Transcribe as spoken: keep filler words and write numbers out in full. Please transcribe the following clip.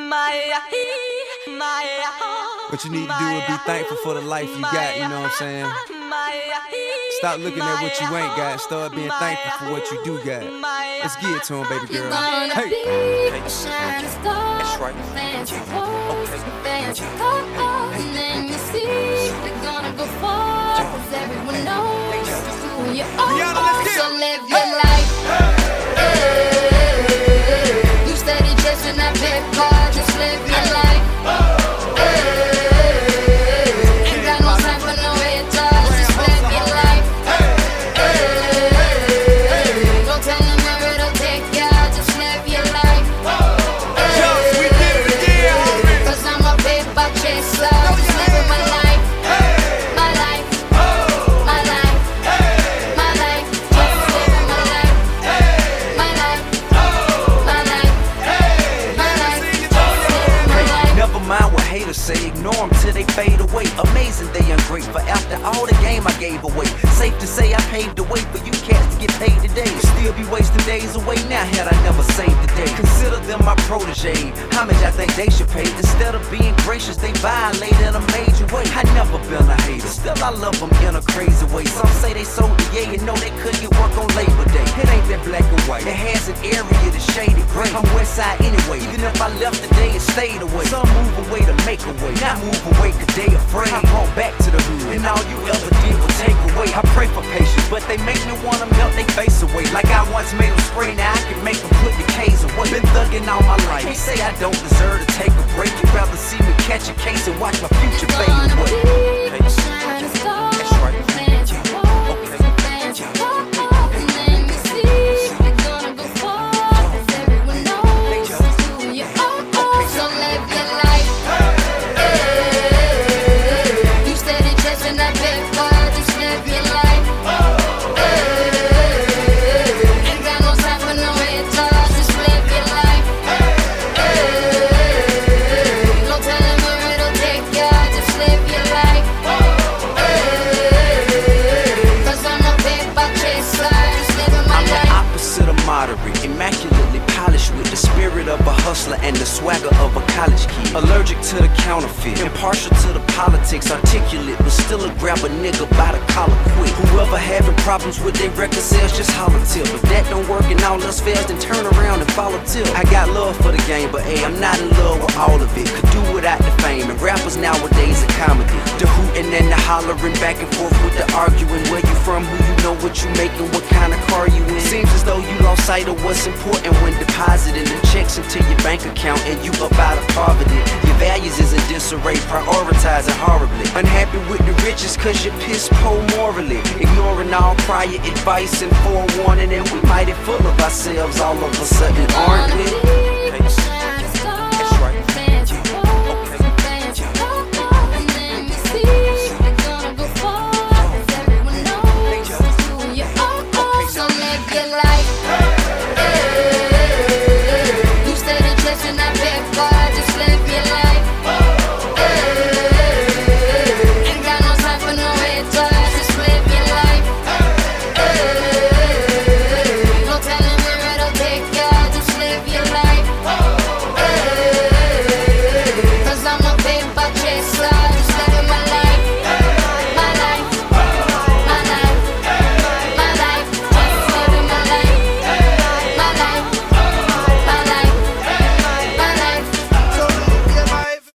What you need to do is be thankful for the life you got, you know what I'm saying? Stop looking at what you ain't got, start being thankful for what you do got. Let's get it to him, baby girl. Hey, hey. That's right. And you see, they're gonna go far, cause everyone knows who you are. So live your life. You steady chasing that big car, just live your life. Ain't got no time for no haters, just live your life. Don't tell them where it'll take ya, just live your life. Cause I'm a paper chaser, just living my life. My life, my life, my life, just living my life. My life, my life, my life, just living my life. Never mind what haters say, ignore them till they fade away. Amazing they ungrateful after all the game I gave away. Safe to say I paved the way for you cats to get paid today. Still be wasting days away now had I never saved the day. Consider them my protege, homage I think they should pay. Instead of being gracious, they violate in a major way. I never been a hater, still I love them in a crazy way. Some say they sold the yeah and know they couldn't get work on Labor Day. It ain't that black and white, it has an area that's shaded gray. I'm west side anyway, even if I left today and stayed away. Some move away to make a way, not move away cause they afraid. I brought back to the hood, and all you ever did was take away. I pray for patience, but they make me wanna melt they face away. Like I once made them spray, now I can make them put the K's away. Been thugging all my life, can't say I don't deserve to take a break. You'd rather see me catch a case and watch my future fade away. Hey. Shining star, that's right. fans of war, fans of war. And then you see, they're gonna go far, cause everyone knows who you are. So live your life. You steady chasing that big car, just live your life. Ain't got no time for no haters, just live your life. Don't tell them where it'll take ya, just live your life. Cause I'm a paper chaser, just living my I'm the life. opposite of moderate, immaculately polished with the spirit of a hustler and the swagger of a college kid. Allergic to the counterfeit, impartial to the politics, articulate, but still a grab a nigga by the collar quick. Whoever having problems with their record sales, just holler till. If that don't work and all else fails, then turn around and follow till. I got love for the game, but hey, I'm not in love with all of it. Could do without the fame, and rappers nowadays are comedy. The hooting and the hollering, back and forth with the arguing. Where you from, who you know, what you making, what kind of car you in. Seems as though you lost sight of what's important when depositing the checks into your bank account and you up out of poverty. Your values is in disarray, prioritizing horribly. Unhappy with the riches cause you're piss poor morally. Ignoring all prior advice and forewarning, and we mighty full of ourselves all of a sudden, aren't we?